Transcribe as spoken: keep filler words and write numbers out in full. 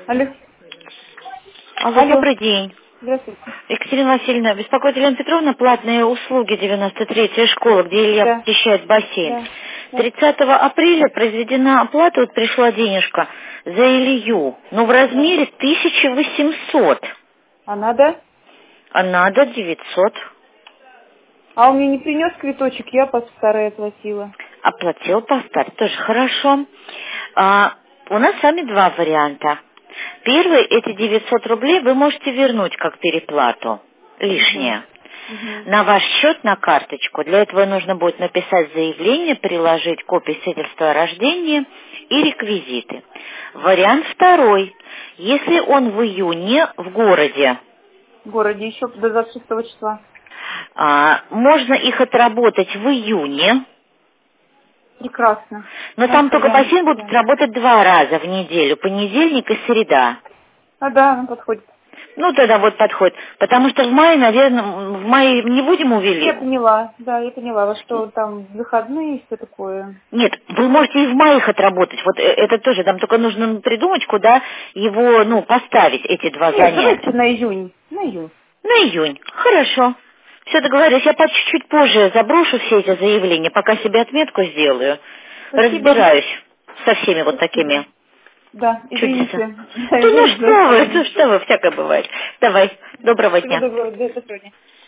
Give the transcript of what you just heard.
Алло. Алло, Алло. добрый день. Здравствуйте. Екатерина Васильевна, беспокоит Елена Петровна, платные услуги девяносто третья школа, где Илья Да. посещает бассейн. Да. Да. тридцатого апреля произведена оплата, вот пришла денежка за Илью, но в Да. размере тысяча восемьсот, А надо? а надо девятьсот. А он мне не принес квиточек, я по старой оплатила. Оплатил поставь, тоже хорошо. А, у нас с вами два варианта. Первый, эти девятьсот рублей вы можете вернуть как переплату, Угу. лишнее, Угу. на ваш счет, на карточку. Для этого нужно будет написать заявление, приложить копию свидетельства о рождении и реквизиты. Вариант второй. Если он в июне в городе, В городе еще до двадцать шестого числа. а, можно их отработать в июне, Прекрасно. но Наш там только вариант, бассейн будет да. работать два раза в неделю, понедельник и среда. А да, он подходит. Ну, тогда вот подходит. Потому что в мае, наверное, в мае не будем Я увели. поняла, да, я поняла, во что там выходные и все такое. Нет, вы можете и в мае их отработать. Вот э, это тоже, там только нужно придумать, куда его, ну, поставить, эти два Нет, давайте занятия. на июнь. На июнь. На июнь. Хорошо. Все договорились. Я по чуть-чуть позже заброшу все эти заявления, пока себе отметку сделаю. Спасибо. Разбираюсь со всеми вот такими Спасибо. Да, чудесами. извините. Да ну За что вы, исполнение. ну что вы, всякое бывает. Давай, доброго Всего дня. доброго, до свидания.